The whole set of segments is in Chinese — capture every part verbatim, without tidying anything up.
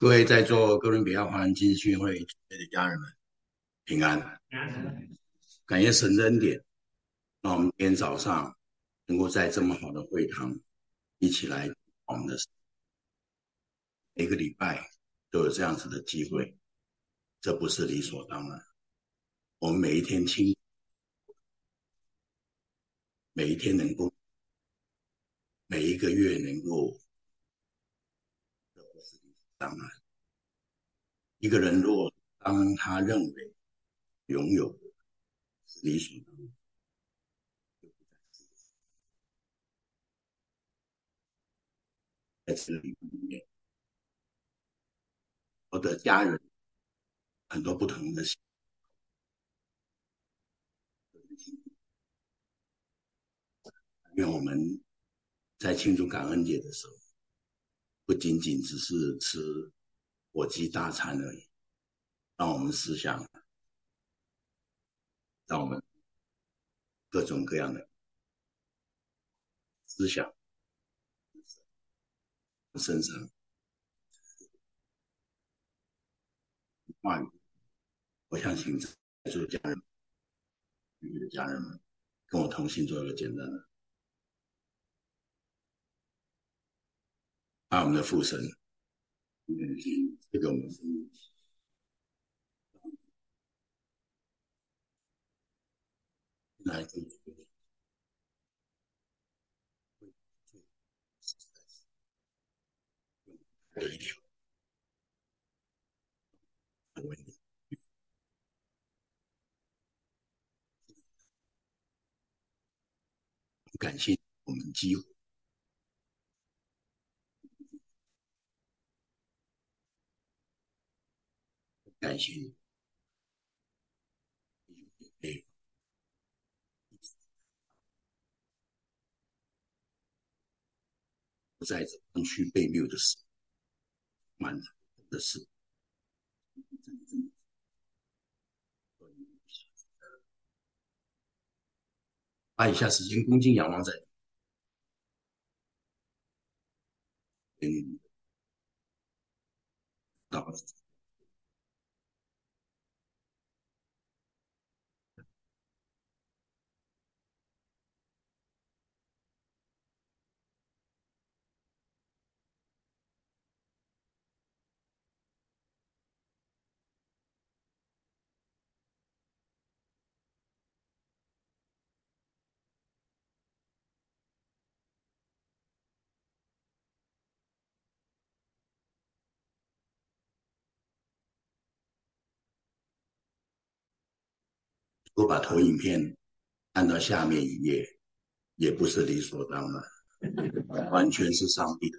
各位在座哥伦比亚华人基金会的家人们，平安！感谢神的恩典，让我们今天早上能够在这么好的会堂一起来我们的每个礼拜都有这样子的机会，这不是理所当然。我们每一天清，每一天能够，每一个月能够，这不是理所当然。一个人若当他认为拥有是理所当然，在这里面，我的家人很多不同的因为我们在庆祝感恩节的时候，不仅仅只是吃火鸡大餐而已，让我们思想，让我们各种各样的思想身上话语。我相信在座家人、家人们跟我同心做一个简单的，爱我们的父神，这个我们来自的一条问题，感谢我们机会，感谢你，不在这弯曲背谬的事，满的事。把以下时间恭敬仰望在嗯，祷告。我把投影片按到下面一页，也不是理所当然，完全是上帝的。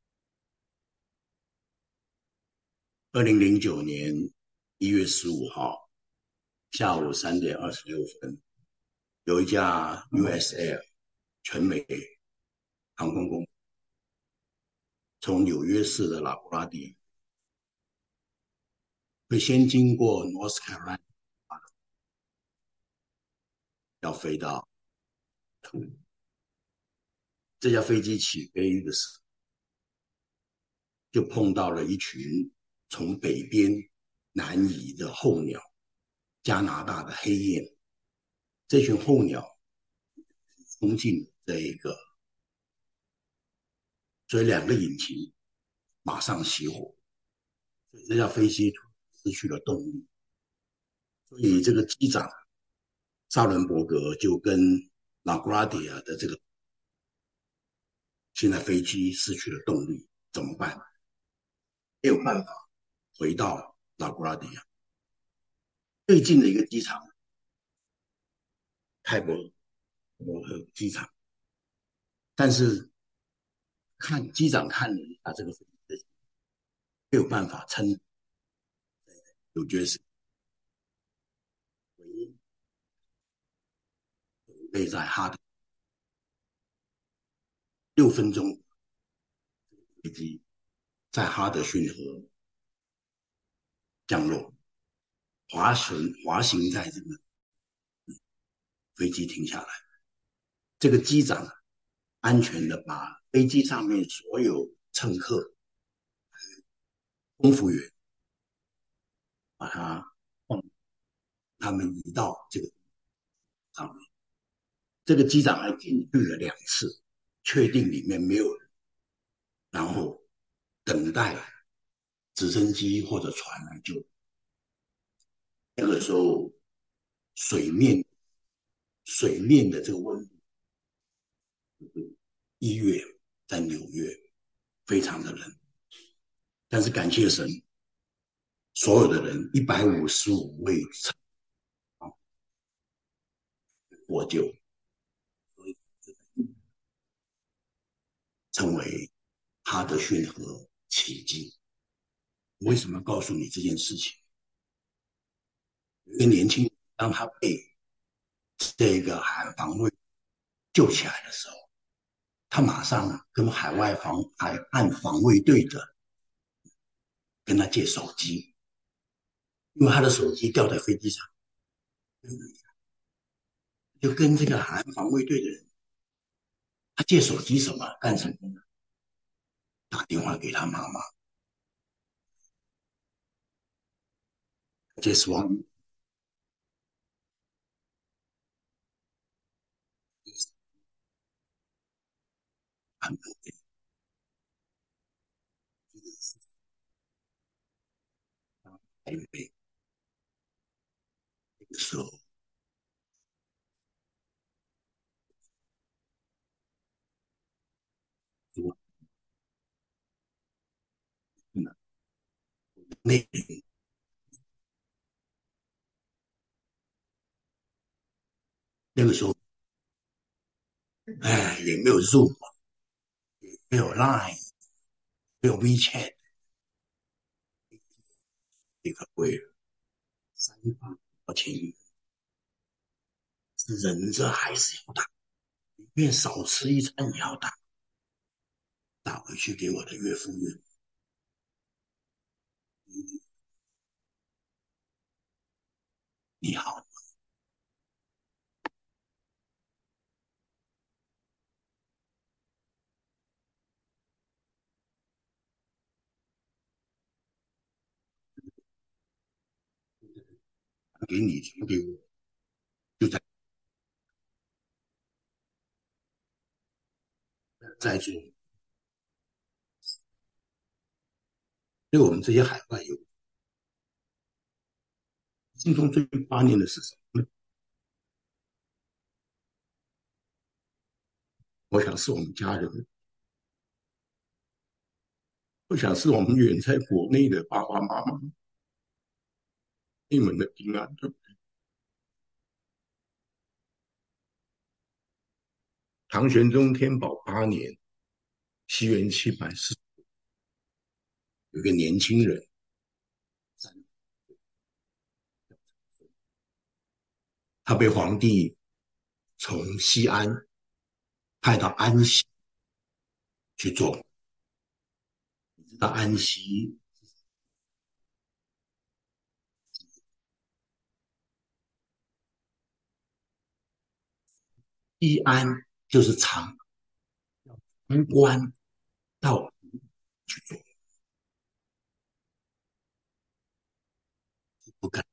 二零零九年一月十五号下午三点二十六分，有一架 U S Air 全美航空公司从纽约市的拉布拉迪会先经过 North Carolina，要飞到这架飞机起飞的时候，就碰到了一群从北边南移的候鸟，加拿大的黑雁。这群候鸟冲进这一个，所以两个引擎马上熄火，这架飞机失去了动力。所以这个机长沙伦伯格就跟拉古拉迪亚的这个，现在飞机失去了动力，怎么办？没有办法回到拉古拉迪亚。最近的一个机场，泰伯罗河机场，但是看机长看了一下这个飞机，没有办法撑，有觉得是唯一飞在哈德六分钟飞机在哈德逊河降落，滑行滑行在这个飞机停下来，这个机长安全的把飞机上面所有乘客空服员把他放他们移到这个上面。这个机长还进去了两次，确定里面没有人，然后等待直升机或者船来救。那个时候水面水面的这个温度，一月在纽约非常的冷，但是感谢神，所有的人一百五十五位获救，成为哈德逊河奇迹。为什么告诉你这件事情？一个年轻人当他被这个海岸防卫救起来的时候，他马上跟海外防海岸防卫队的跟他借手机，因为他的手机掉在飞机上，就跟这个海岸防卫队的人，他借手机什么干什么呢？打电话给他妈妈，这是王他们台北那个时候，那那个时候，哎，也没有 Zoom，没有 Line，没有 WeChat，这个贵了，三方而且人这还是要打，宁愿少吃一餐也要打，打回去给我的岳父岳母。你好，给你传给我，就在在座，对我们这些海外友，心中最挂念的是什么呢？我想是我们家人，我想是我们远在国内的爸爸妈妈，你们的平安。唐玄宗天宝八年，西元七百四，有个年轻人，他被皇帝从西安派到安西去做。到安西，西安就是长安关到去做，不敢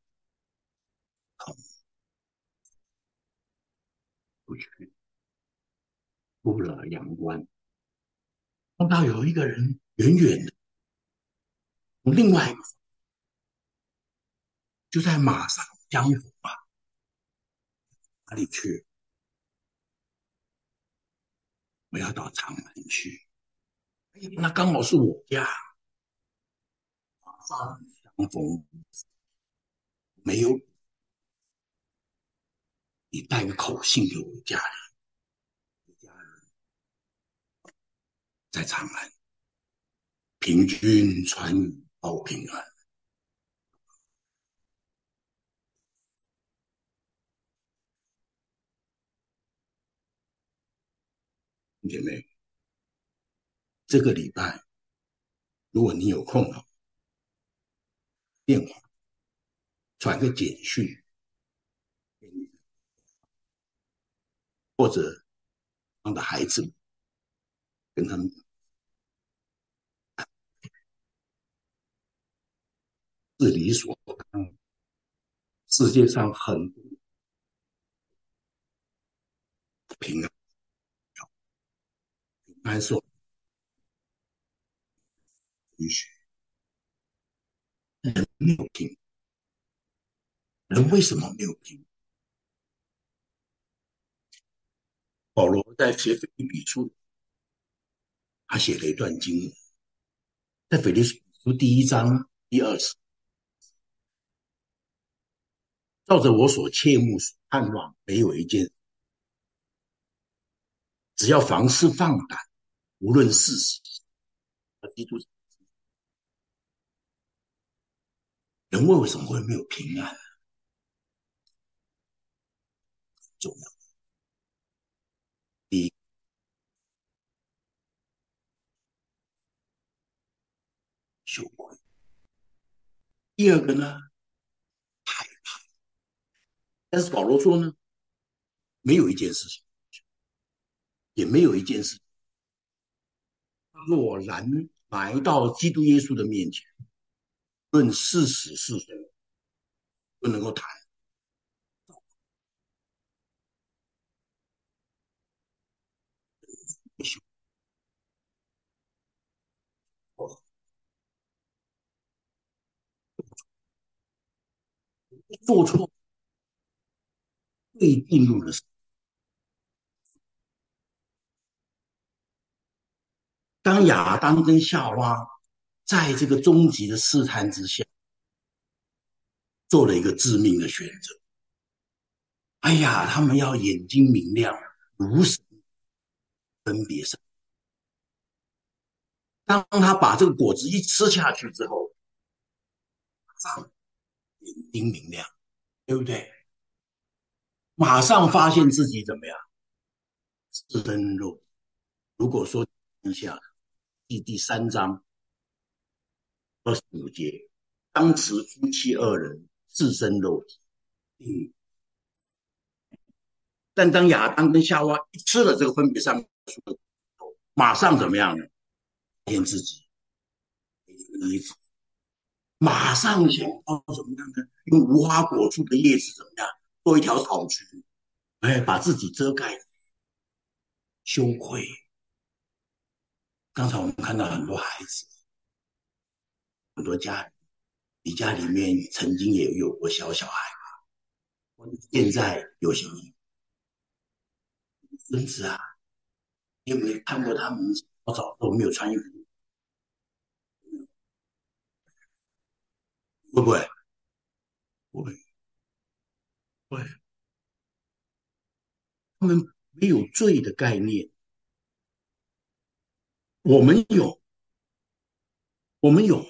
不去。出了阳关，碰到有一个人远远的，另外一个就在马上江府啊，哪里去？我要到长安去。那刚好是我家，马上相逢。没有，你带个口信给我家里，家人在长安，平均传语报平安。姐妹，这个礼拜如果你有空了，电话传个简讯，或者让的孩子跟他们是理所当然。世界上很多平安，平安是我允许。人没有平，人为什么没有平？保罗在写腓立比书，他写了一段经文，在腓立比书第一章第二十，照着我所切慕所盼望，没有一件，只要凡事放胆，无论是死，基督人为什么会没有平安？重要。第一，羞愧；第二个呢，害怕。但是保罗说呢，没有一件事情，也没有一件事，若然来到基督耶稣的面前，论是死是生，不能够谈。做错未进入的事。当亚当跟夏娃在这个终极的试探之下，做了一个致命的选择。哎呀，他们要眼睛明亮，如神分别善。当他把这个果子一吃下去之后，马上眼睛明亮，对不对？马上发现自己怎么样，赤身肉。如果说一下第第三章二十五节，当时夫妻二人赤身肉体，嗯，但当亚当跟夏娃一吃了这个分别善恶树的果后，马上怎么样呢？发现自己衣服，马上想要怎么样呢？用无花果树的叶子怎么样做一条草裙，哎，把自己遮盖，羞愧。刚才我们看到很多孩子，很多家，你家里面曾经也有过小小孩，现在有些孙子啊，你有没有看过他们早早都没有穿衣服？会不会？不会，会。他们没有罪的概念，我们有，我们有，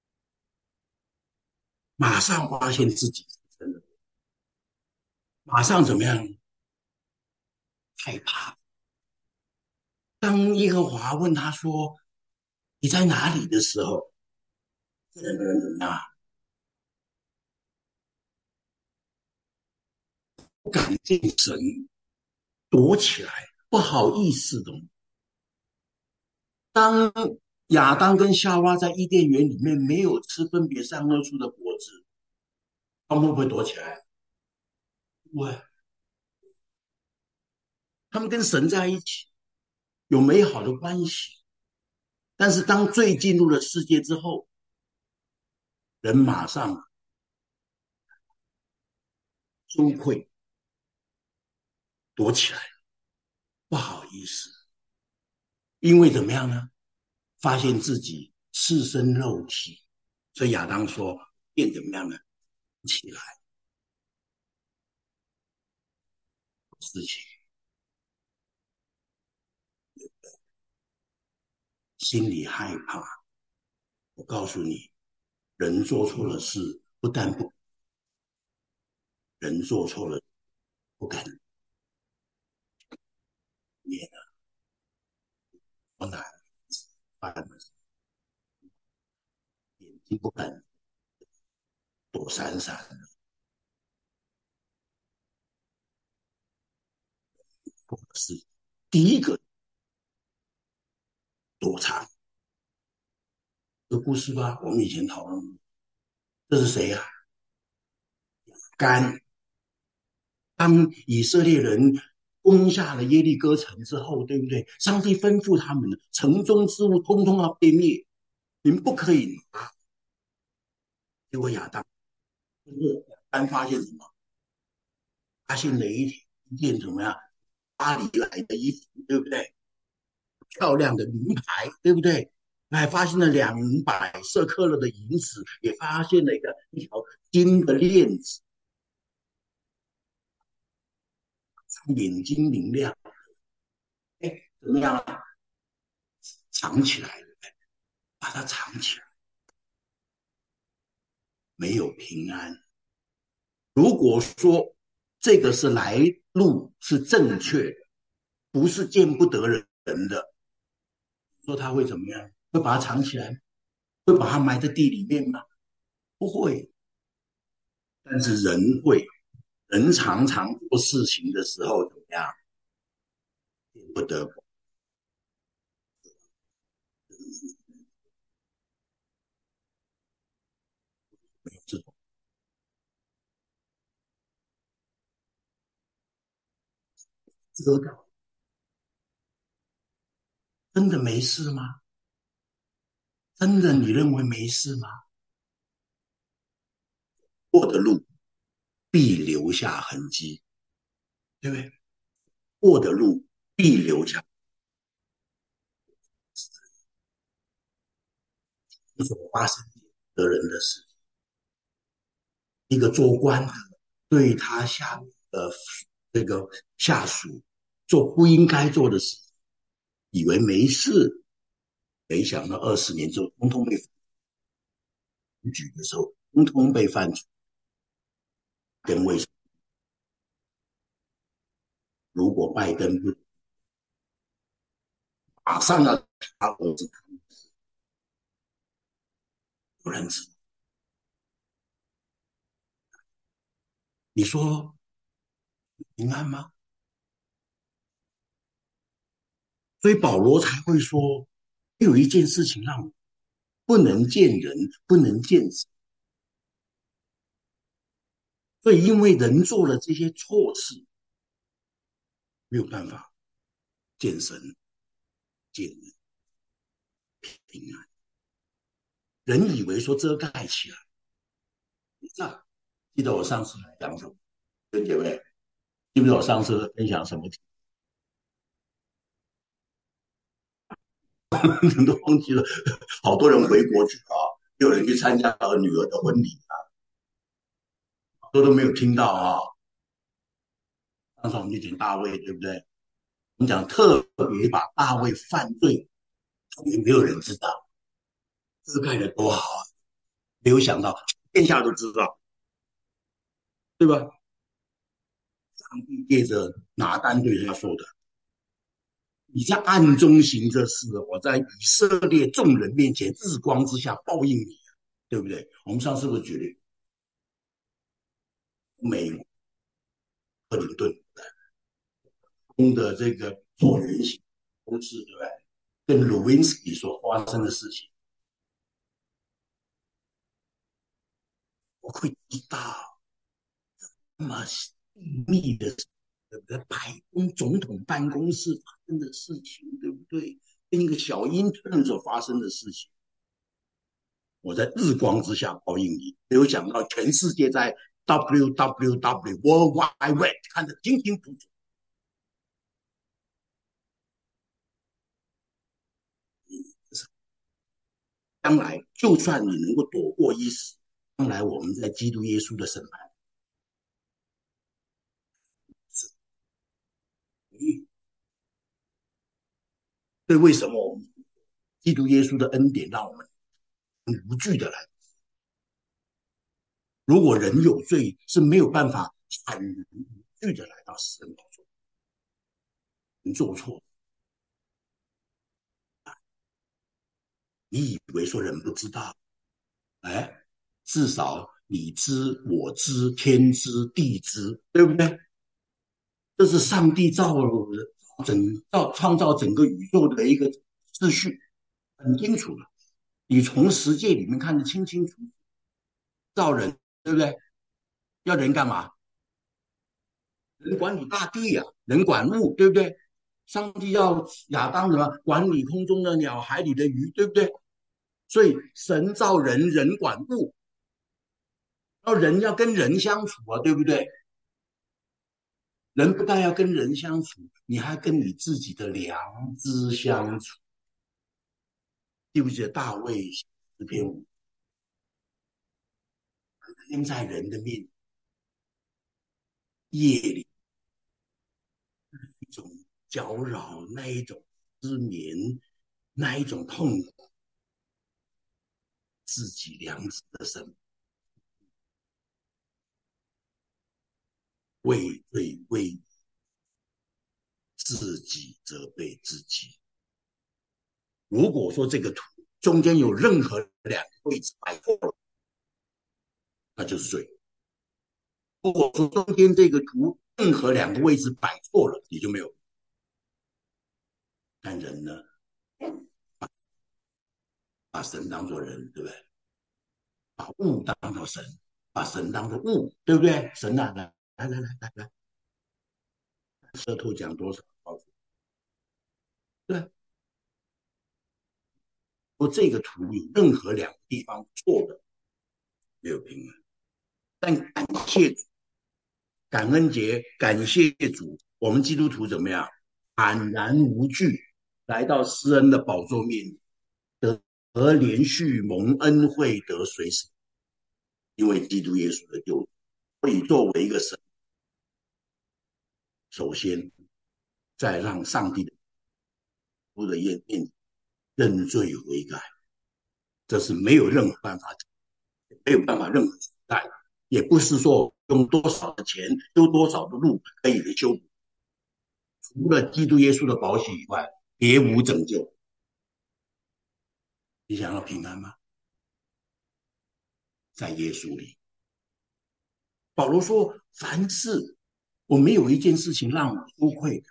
马上发现自己真的，马上怎么样？害怕。当耶和华问他说：“你在哪里？”的时候，这两个人怎么样？不敢见神，躲起来，不好意思的。当亚当跟夏娃在伊甸园里面没有吃分别善恶树的果子，他们会不会躲起来？不会，他们跟神在一起，有美好的关系。但是当罪进入了世界之后，人马上羞愧，躲起来，不好意思，因为怎么样呢？发现自己赤身肉体，所以亚当说变怎么样呢？起来事情，心里害怕。我告诉你，人做错了事，不但不人做错了，不敢面啊，不难办的，眼睛不敢躲闪闪的，或者是第一个躲藏。这个故事吧，我们以前讨论， 这是谁呀、啊？干。当以色列人攻下了耶利哥城之后，对不对？上帝吩咐他们，城中之物通通要被灭，你们不可以拿。结果亚当，亚当发现什么？发现了一一件怎么样？巴黎来的衣服，对不对？漂亮的名牌，对不对？还发现了两百色克勒的银子，也发现了一个一条金的链子，眼睛明亮，哎，怎么样啊？藏起来了，把它藏起来，没有平安。如果说这个是来路是正确的，不是见不得人的，说他会怎么样？会把它藏起来吗？会把它埋在地里面吗？不会。但是人会，人常常做事情的时候怎么样？见不得这种遮盖，真的没事吗？真的你认为没事吗？过的路必留下痕迹，对不对？过的路必留下所发生的人的事。一个做官的对他下的这个下属做不应该做的事，以为没事，没想到二十年之后，通通被检举的时候，通通被犯罪。跟为什么？如果拜登不马上要他儿子，有人知道，你说平安吗？所以保罗才会说，有一件事情让我不能见人，不能见神。所以因为人做了这些错事，没有办法见神见人平安。人以为说遮盖起来，那记得我上次来讲什么？跟姐妹，记不记得我上次分享什么？你都忘记了。好多人回国去啊，有人去参加了女儿的婚礼啊，都都没有听到啊。上次我们就讲大卫，对不对？我们讲特别把大卫犯罪，也没有人知道，遮盖的多好啊！没有想到天下都知道，对吧？上帝借着拿单对他说的：“你在暗中行这事，我在以色列众人面前日光之下报应你。”对不对？我们上次不是举例美国克林顿公的这个椭圆形公司，对不对？跟鲁温斯基所发生的事情，我会知道那么秘密的，对不对？白宫总统办公室发生的事情，对不对？跟一个小英特所发生的事情，我在日光之下报应你。没有想到全世界在 W W W World Wide Web 看得清清楚楚。将来就算你能够躲过一死，将来我们在基督耶稣的审判，所以为什么我们基督耶稣的恩典让我们无惧的来？如果人有罪，是没有办法坦然无惧的来到死人宝座。你做错，你以为说人不知道？哎，至少你知，我知，天知，地知，对不对？这是上帝造整造创造整个宇宙的一个秩序，很清楚了。你从十诫里面看得清清楚楚。 造人，对不对？要人干嘛？人管理大地呀、啊，人管物，对不对？上帝要亚当什么管理空中的鸟、海里的鱼，对不对？所以神造人，人管物，然后人要跟人相处啊，对不对？人不但要跟人相处，你还跟你自己的良知相处。记不记得大卫诗篇五天在人的面夜里一种搅扰，那一种失眠，那一种痛苦，自己良知的神畏罪畏自己责备自己。如果说这个图中间有任何两个位置摆错了，那就是罪。如果说中间这个图任何两个位置摆错了，你就没有。但人呢，把神当作人，对不对？把物当作神，把神当作物，对不对？神啊，来来来来来来，舌头讲多少？对，说这个图有任何两个地方错的，没有平衡。但感谢主，感恩节，感谢主，我们基督徒怎么样？坦然无惧，来到施恩的宝座面前，得得连续蒙恩惠，得随时，因为基督耶稣的救赎。所以作为一个神，首先再让上帝的父的面前认罪悔改，这是没有任何办法，没有办法任何取代，也不是说用多少的钱修多少的路可以修补。除了基督耶稣的宝血以外，别无拯救。你想要平安吗？在耶稣里。保罗说：凡事我没有一件事情让我羞愧的。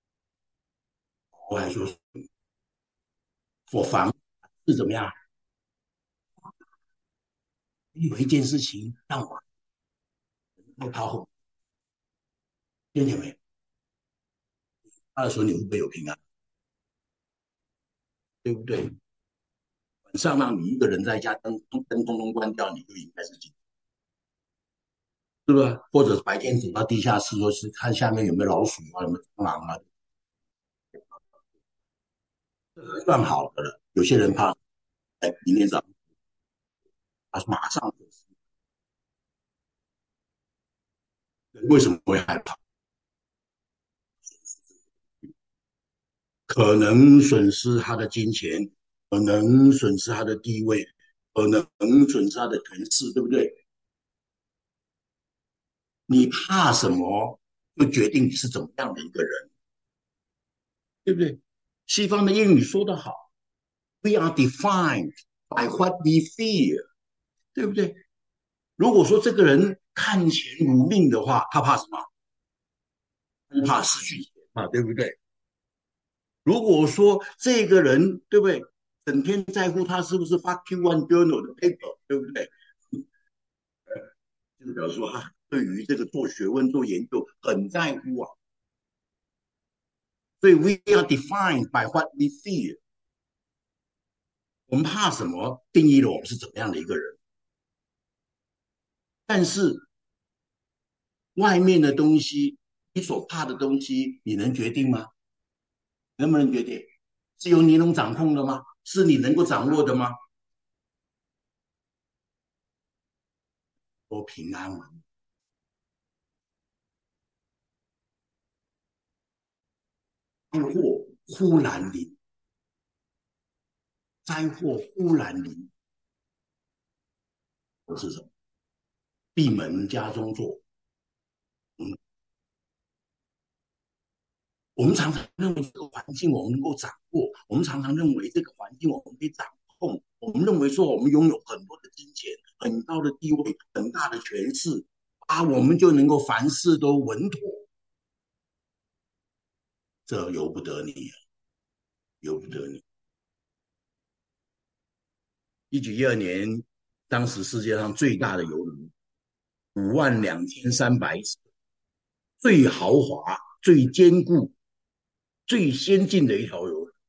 我还说，我凡是怎么样？有一件事情让我害怕后，听见没？他的时候你会不会有平安？对不对？晚上让你一个人在家灯灯通通关掉，你就应该是进，是不是？或者白天走到地下室，说是看下面有没有老鼠啊，有没有蟑螂啊，算好的了。有些人怕，哎，明天早上他马上为什么会害怕？可能损失他的金钱，可能损失他的地位，可能损失他的权势，对不对？你怕什么，就决定你是怎么样的一个人，对不对？西方的英语说得好，We are defined by what we fear，对不对？如果说这个人看钱如命的话，他怕什么？不怕失去钱嘛，对不对？如果说这个人，对不对？整天在乎他是不是发 Q 一 journal 的 paper，对不对？就表示说啊，对于这个做学问、做研究很在乎啊。所以 we are defined by what we fear。我们怕什么，定义了我们是怎么样的一个人。但是外面的东西，你所怕的东西，你能决定吗？能不能决定？是由你能掌控的吗？是你能够掌握的吗？多平安啊！灾祸忽然临，灾祸忽然临，我是什么？闭门家中坐。嗯，我们常常认为这个环境我们能够掌握，我们常常认为这个环境我们可以掌控，我们认为说我们拥有很多的金钱、很高的地位、很大的权势啊，我们就能够凡事都稳妥。这由不得你啊，由不得你。一九一二年当时世界上最大的邮轮，五万两千三百尺，最豪华、最坚固、最先进的一条邮轮。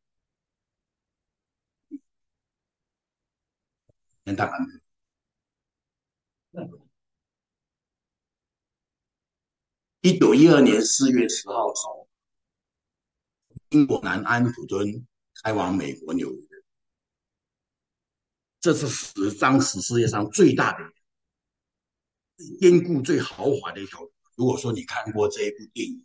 那大概一九一二年四月十号朝英国南安普敦开往美国纽约，这是史当时世界上最大的、最坚固、最豪华的一条。如果说你看过这一部电影，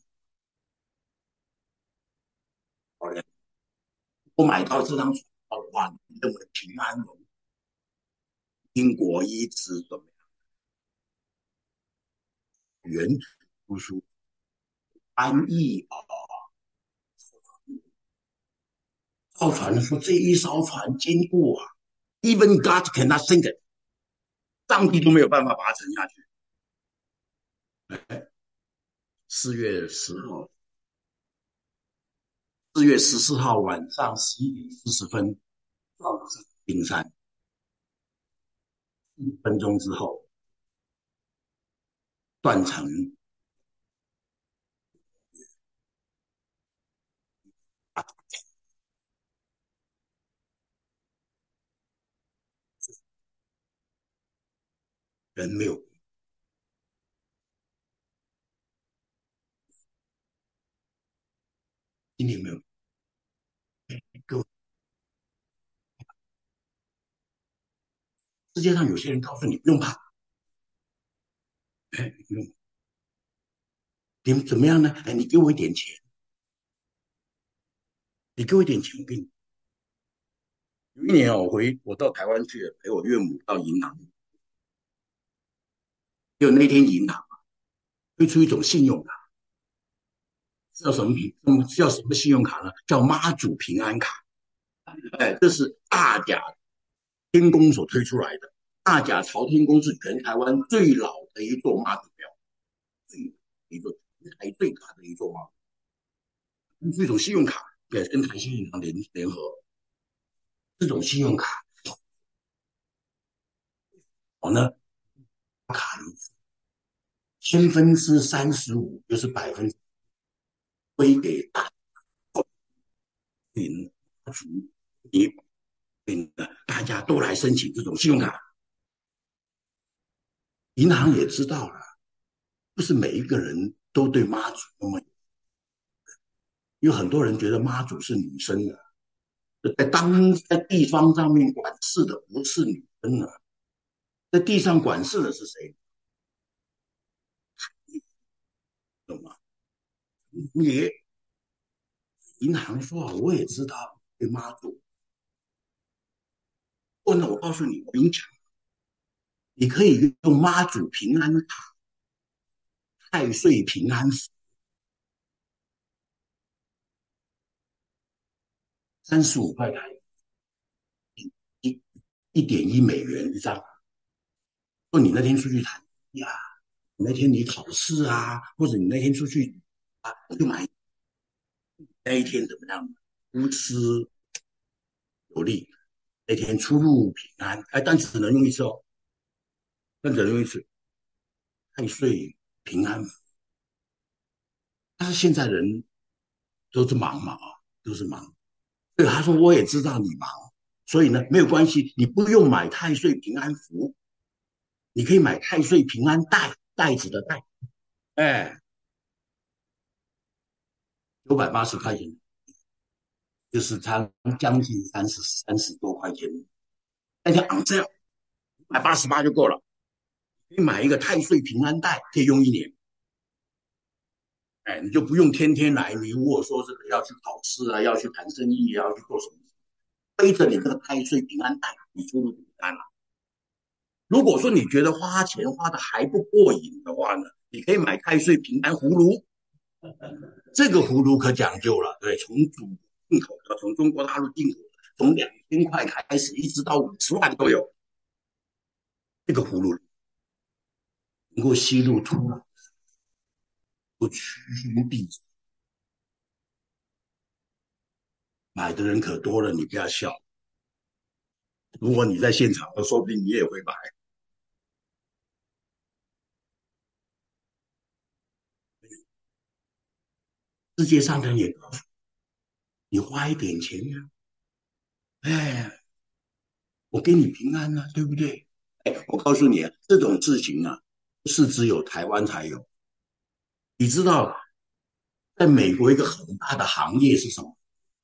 我买到这张船票的话，你认为平安龙英国一直怎么样？原图书翻译啊，造船说这一艘船经过啊，even God cannot sink it，上帝都没有办法把它沉下去。四月十号，四月十四号晚上十一点四十分，到冰山，一分钟之后断层，人没有，今天没有。各位，世界上有些人告诉你不用怕，哎，不用，你们怎么样呢？哎，你给我一点钱，你给我一点钱，我给你。有一年哦，我回我到台湾去了，陪我岳母到银行，就那天银行推出一种信用卡，叫什么平？叫什么信用卡呢？叫妈祖平安卡。哎，这是大甲天宫所推出来的。大甲朝天宫是全台湾最老的一座妈祖庙，最一座台最大的一座妈祖。这种信用卡也跟台新银行联联合，这种信用卡好呢，卡千分之三十五，就是百分之归给大民族，你大家都来申请这种信用卡，银行也知道了，不是每一个人都对妈祖那么，有很多人觉得妈祖是女生的，在当在地方上面管事的不是女生啊，在地上管事的是谁？懂吗？也银行说啊，我也知道对妈祖，不然我告诉你，我跟你讲，你可以用妈祖平安卡、太岁平安符，三十五块台一一点一美元一张。说你那天出去谈呀，那天你考试啊，或者你那天出去啊，就买那一天怎么样？无私有力，那天出入平安。哎，但只能用一次哦，但只能用一次。太岁平安，但是现在人都是忙嘛啊，都是忙。对，他说我也知道你忙，所以呢没有关系，你不用买太岁平安符，你可以买太岁平安袋，袋子的袋，哎，九百八十块钱，就是差将近三十三十多块钱。那天昂这样，买八十八就够了。你买一个太岁平安袋，可以用一年。哎，你就不用天天来。你如果说这个要去考试啊，要去谈生意，要去做什么，背着你这个太岁平安袋，你出入平安了。如果说你觉得花钱花的还不过瘾的话呢，你可以买太岁平安葫芦。这个葫芦可讲究了，对，从祖国进口的，从中国大陆进口的，从两千块开始，一直到五十万都有。这个葫芦能够吸入土，能够驱凶避邪，买的人可多了，你不要笑。 如果你在现场，说不定你也会买。世界上的人也告诉你，花一点钱呀、啊哎，我给你平安啊，对不对？哎，我告诉你啊，这种事情啊，不是只有台湾才有。你知道，在美国一个很大的行业是什么？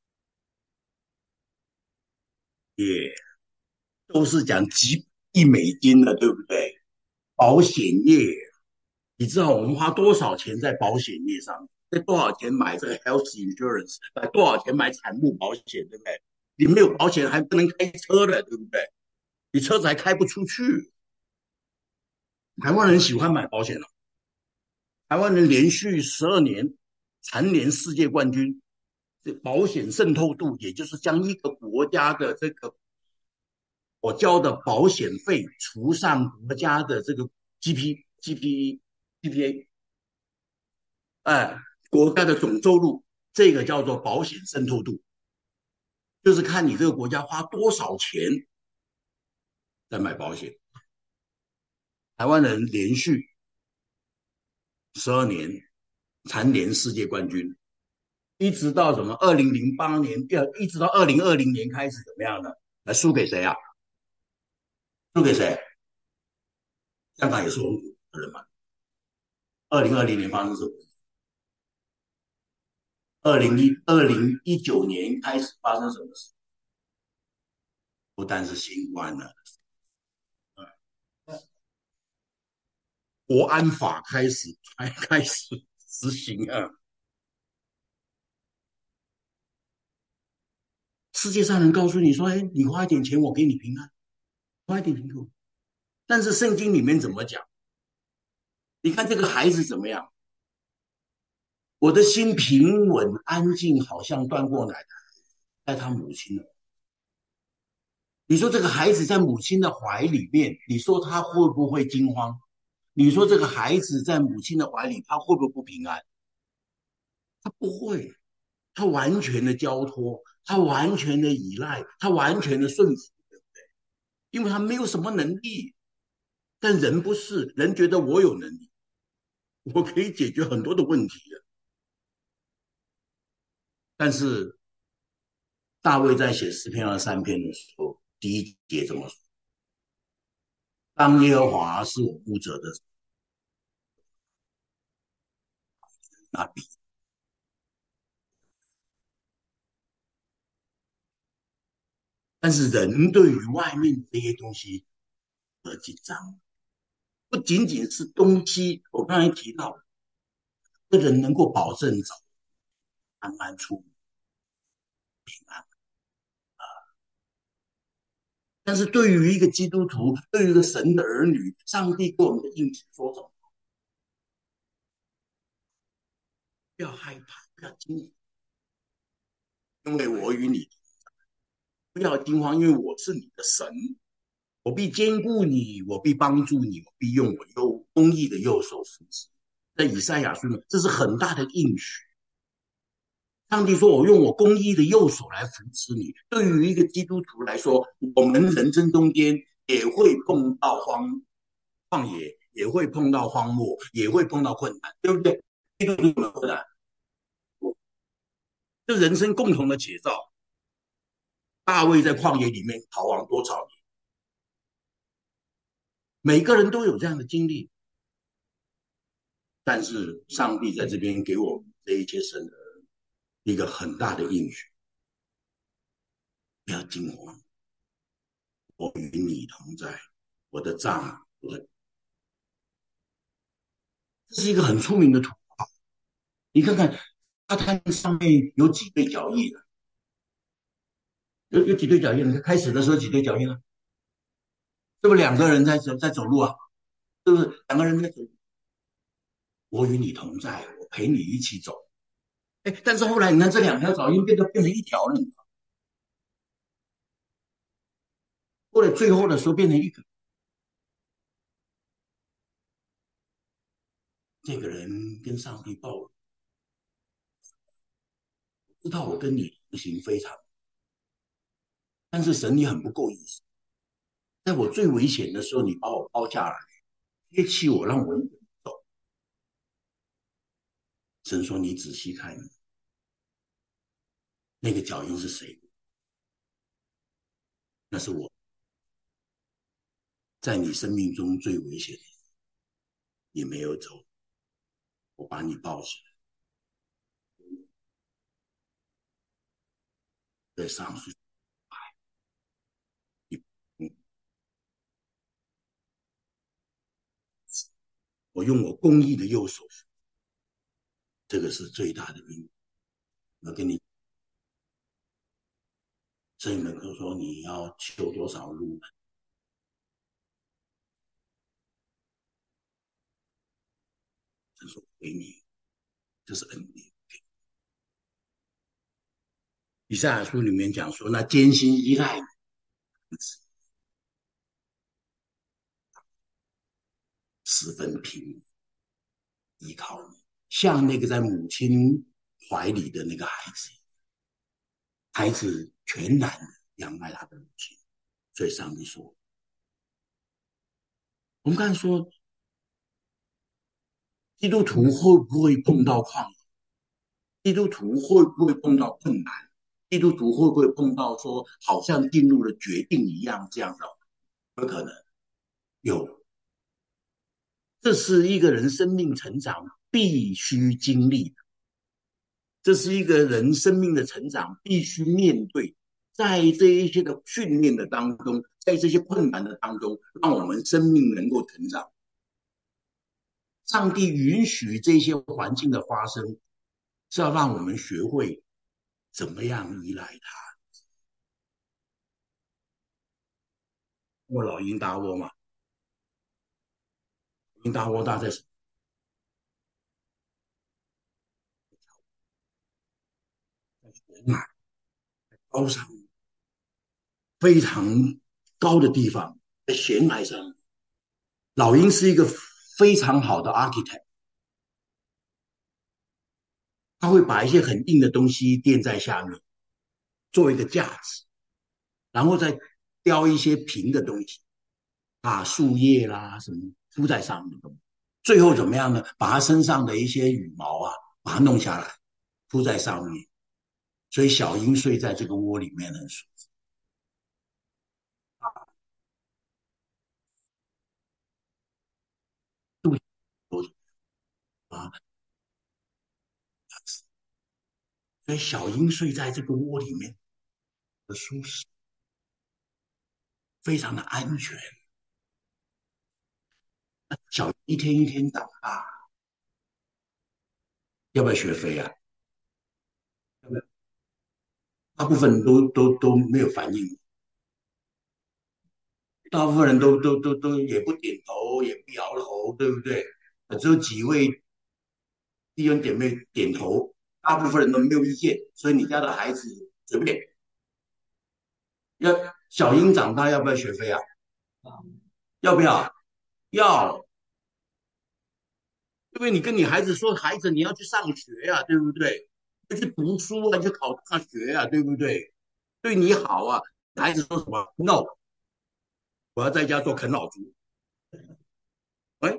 也都是讲几亿美金的，对不对？保险业，你知道我们花多少钱在保险业上？在多少钱买这个 health insurance，买多少钱买产物保险，对不对？你没有保险还不能开车的，对不对？你车子还开不出去。台湾人喜欢买保险了，台湾人连续十二年蝉联世界冠军，这保险渗透度，也就是将一个国家的这个我交的保险费除上国家的这个 G P G P G P A，哎，国家的总收入，这个叫做保险渗透度，就是看你这个国家花多少钱在买保险。台湾人连续十二年蝉联世界冠军，一直到什么二零零八年，一直到二零二零年开始怎么样呢？来输给谁啊？输给谁？香港也是我们的人嘛。二零二零年发生什么？二零一二零一九年开始发生什么事？不但是新冠了，国安法开始才开始实行啊！世界上人告诉你说：“哎，你花一点钱，我给你平安，花一点钱给我。”但是圣经里面怎么讲？你看这个孩子怎么样？我的心平稳安静，好像断过奶的在他母亲的。你说这个孩子在母亲的怀里面，你说他会不会惊慌？你说这个孩子在母亲的怀里，他会不会不平安？他不会，他完全的交托，他完全的依赖，他完全的顺服，因为他没有什么能力。但人不是，人觉得我有能力，我可以解决很多的问题的。但是大卫在写诗篇二三篇的时候，第一节怎么说？当耶和华是我牧者的那必。但是人对于外面这些东西而紧张，不仅仅是东西。我刚才提到，个人能够保证早安安出平安，但是对于一个基督徒，对于一个神的儿女，上帝给我们的应许说什么？不要害怕，不要惊慌，因为我与你；不要惊慌，因为我是你的神。我必兼顾你，我必帮助你，我必用我右公义的右手扶持。在以赛亚书呢，这是很大的应许。上帝说：“我用我公义的右手来扶持你。”对于一个基督徒来说，我们人生中间也会碰到荒旷野，也会碰到荒漠，也会碰到困难，对不对？基督徒有没有困难？这人生共同的写照。大卫在旷野里面逃亡多少年？每个人都有这样的经历，但是上帝在这边给我们这一些神的一个很大的应许：不要惊慌，我与你同在，我的杖，我的这是一个很出名的图画。你看看沙滩上面有几对脚印啊？有有几对脚印？你看开始的时候几对脚印啊？是不是两个人在走在走路啊？是不是两个人在走？我与你同在，我陪你一起走。哎，但是后来你看这两条脚印变得变成一条了，后来最后的时候变成一个。这个人跟上帝抱怨，知道我跟你同行非常，但是神你很不够意思， 在我最危险的时候，你把我抛下来，接起我，让我一个人走。神说：你仔细看，那个脚印是谁？那是我在你生命中最危险的，你没有走，我把你抱起来，在上述，嗯，我用我公义的右手，这个是最大的命。我跟你，所以门口说你要修多少路，神说给你，这是恩典。以赛亚书里面讲说，那艰辛依赖你，十分平安依靠你，像那个在母亲怀里的那个孩子，孩子全然的仰赖他的母亲。所以上帝说，我们刚才说，基督徒会不会碰到旷野？基督徒会不会碰到困难？基督徒会不会碰到说，好像进入了决定一样这样的？有可能有，这是一个人生命成长必须经历的，这是一个人生命的成长必须面对。在这一些的训练的当中，在这些困难的当中，让我们生命能够成长。上帝允许这些环境的发生，是要让我们学会怎么样依赖他。我老鹰大窝嘛，鹰大窝大在什么？高山非常高的地方，在悬崖上。老鹰是一个非常好的 architect，他会把一些很硬的东西垫在下面，做一个架子，然后再雕一些平的东西，把树叶啦什么铺在上面。最后怎么样呢？把它身上的一些羽毛啊，把它弄下来，铺在上面。所以小鹰睡在这个窝里面很舒服啊。所以小鹰睡在这个窝里面的舒适，非常的安全。小鹰一天一天长大，要不要学飞啊？大部分人都都都没有反应，大部分人都都都都也不点头，也不摇头，对不对？只有几位弟兄姐妹点头，大部分人都没有意见。所以你家的孩子随便，要小鹰长大要不要学飞啊？要不要？要，因为你跟你孩子说，孩子你要去上学呀、啊，对不对？要去读书啊，去考大学呀、啊，对不对？对你好啊。孩子说什么？No，我要在家做啃老族。哎，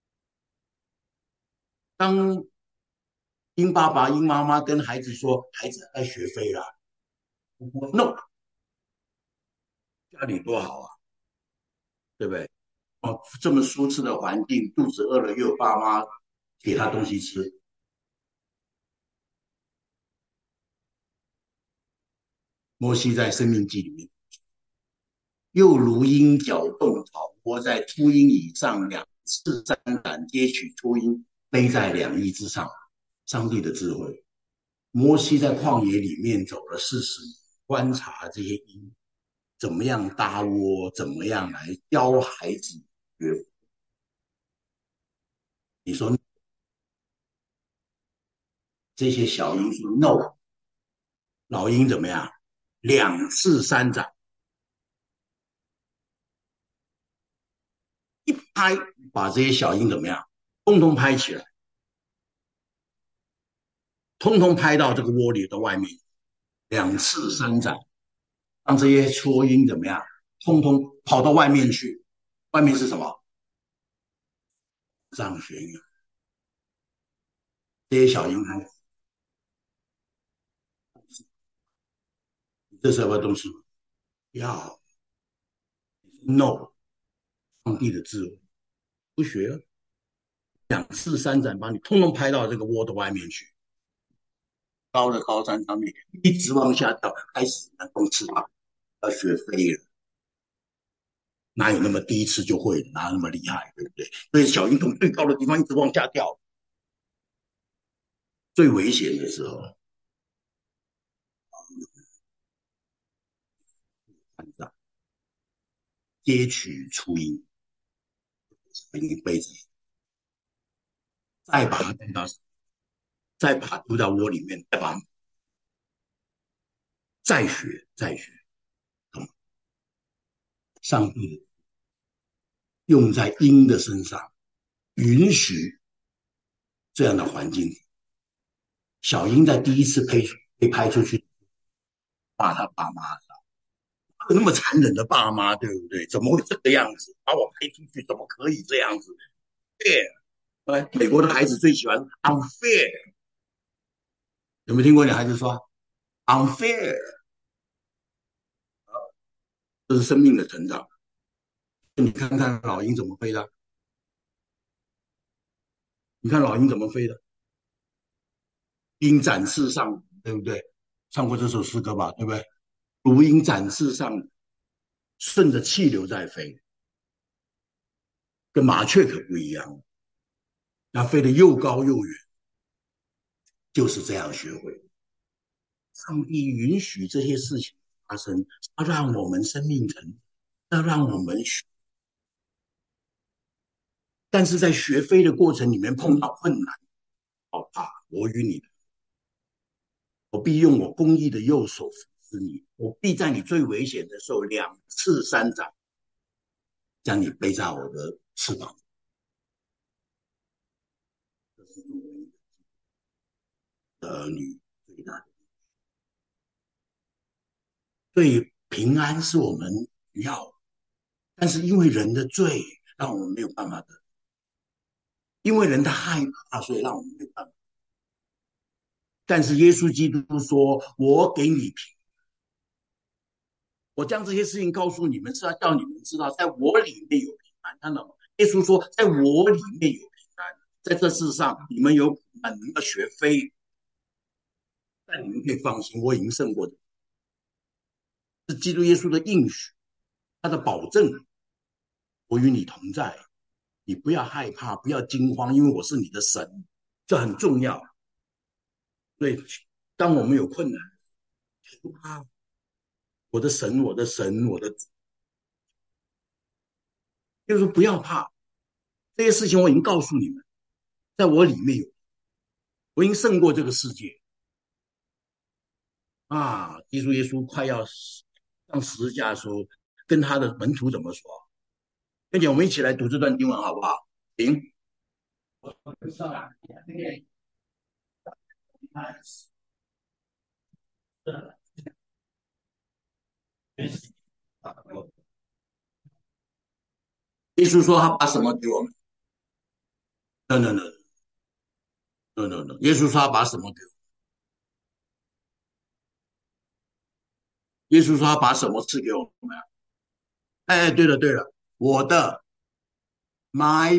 当鹰爸爸、鹰妈妈跟孩子说，孩子该学飞了，no，家里多好啊，对不对？哦，这么舒适的环境，肚子饿了又有爸妈给他东西吃。摩西在《生命记》里面，又如鹰搅动草窝，在秃鹰以上两次三胆接取秃鹰，背在两翼之上。上帝的智慧，摩西在旷野里面走了四十年，观察这些鹰怎么样搭窝，怎么样来教孩子学。你说这些小鹰说 no，老鹰怎么样？两次三掌一拍，把这些小鹰怎么样？通通拍起来，通通拍到这个窝里的外面。两次三掌，让这些雏鹰怎么样？ 通通跑到外面去。外面是什么？上学呀，这些小婴孩，这时候都是要 no 上帝的智慧，不学了，两次三斩把你通通拍到这个窝的外面去，高的高山上面一直往下掉，开始能够翅膀，要学飞了。哪有那么第一次就会，哪有那么厉害，对不对？所以小鹰从最高的地方一直往下掉，最危险的时候，班长接取雏鹰，一辈子，再把它带到，再把它丢到窝里面，再把它再学，再学，懂？上帝用在鹰的身上，允许这样的环境。小鹰在第一次被被拍出去，骂他爸妈，那么残忍的爸妈，对不对？怎么会这个样子？把我拍出去，怎么可以这样子？fair，美国的孩子最喜欢 unfair，有没有听过你孩子说 unfair？这是生命的成长。你看看老鹰怎么飞的，你看老鹰怎么飞的，鹰展翅上，对不对？唱过这首诗歌吧，对不对？如鹰展翅上，顺着气流在飞，跟麻雀可不一样，它飞得又高又远，就是这样学会。上帝允许这些事情发生，要让我们生命成长，要让我们学。但是在学飞的过程里面碰到困难，好怕，我与你，我必用我公义的右手扶持你，我必在你最危险的时候两次三斩，将你背上我的翅膀。这是作为儿女最大的。所以平安是我们要，但是因为人的罪，让我们没有办法的。因为人的害怕，所以让我们没有办法。但是耶稣基督说：“我给你平，我将这些事情告诉你们，是要叫你们知道，在我里面有平安。”看到吗？耶稣说：“在我里面有平安，在这世上你们有苦难，你们要学飞，但你们可以放心，我已经胜过的。”是基督耶稣的应许，他的保证，我与你同在，你不要害怕，不要惊慌，因为我是你的神，这很重要。所以，当我们有困难，不怕，我的神，我的神，我的主，就是说不要怕，这些事情我已经告诉你们，在我里面有，我已经胜过这个世界啊！基督耶稣快要上十字架的时候，跟他的门徒怎么说？并且我们一起来读这段经文好不好？行。耶稣说他把什么给我们？No no no no no no。耶稣说他把什么给我们？耶稣说他把什么赐给我们？哎，对了对了，我的 my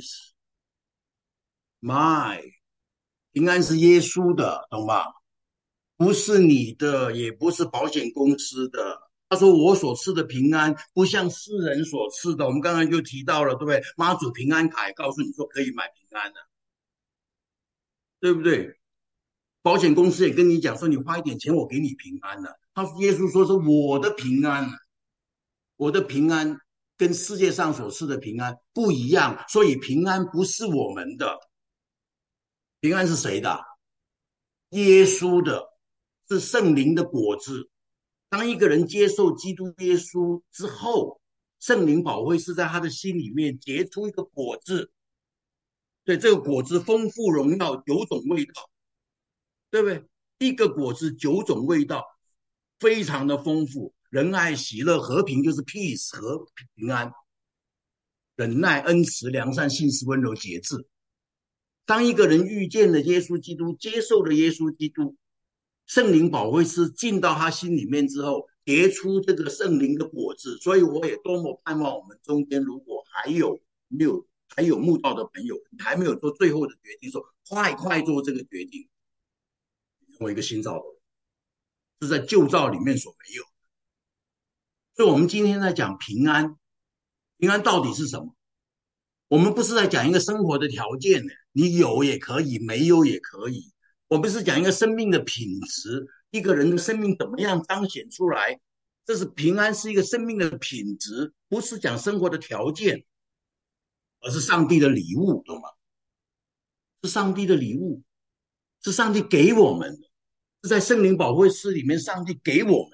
peace，my 平安是耶稣的，懂吧？不是你的，也不是保险公司的。他说我所赐的平安不像世人所赐的，我们刚刚就提到了，对不对？妈祖平安卡也告诉你说可以买平安的，对不对？保险公司也跟你讲说，你花一点钱，我给你平安了。他说耶稣说是我的平安，我的平安跟世界上所赐的平安不一样，所以平安不是我们的，平安是谁的？耶稣的，是圣灵的果子。当一个人接受基督耶稣之后，圣灵保惠是在他的心里面结出一个果子，对，这个果子丰富荣耀，有种味道，对不对？一个果子九种味道，非常的丰富。 仁爱、喜乐、和平，就是 peace 和平安，忍耐、恩慈、良善、信实、温柔、节制。当一个人遇见了耶稣基督，接受了耶稣基督，圣灵保惠师进到他心里面之后，结出这个圣灵的果子。所以我也多么盼望我们中间如果还有没有还有慕道的朋友，你还没有做最后的决定，说快快做这个决定，成为一个新造的人，是在旧造里面所没有。所以我们今天在讲平安，平安到底是什么？我们不是在讲一个生活的条件，你有也可以，没有也可以。我们是讲一个生命的品质，一个人的生命怎么样彰显出来。这是平安，是一个生命的品质，不是讲生活的条件，而是上帝的礼物，懂吗？是上帝的礼物，是上帝给我们的，是在圣灵保惠师里面上帝给我们。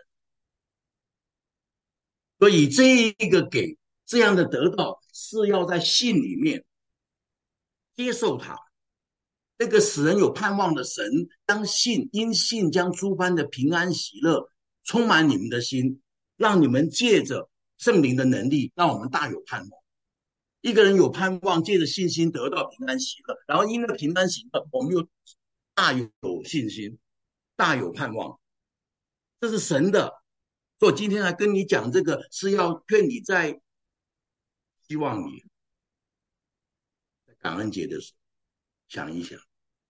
所以这个给这样的得到，是要在信里面接受它。这个使人有盼望的神，当信因信将诸般的平安喜乐充满你们的心，让你们借着圣灵的能力，让我们大有盼望。一个人有盼望，借着信心得到平安喜乐，然后因为平安喜乐，我们又大有信心，大有盼望。这是神的。所以我今天来跟你讲这个，是要劝你在希望你在感恩节的时候想一想，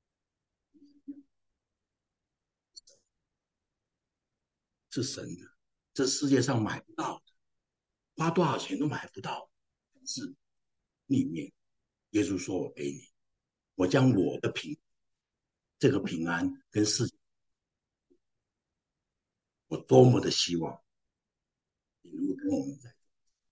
是神的，这世界上买不到的，花多少钱都买不到，是里面耶稣说：“我给你，我将我的平这个平安跟世界，我多么的希望你能够跟我们在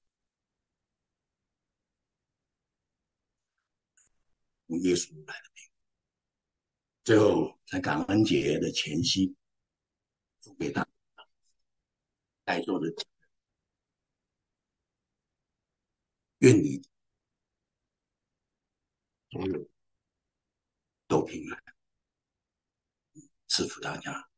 用耶稣来的平安。”最后，在感恩节的前夕，祝给大家在座的愿你所有都平安，赐福大家。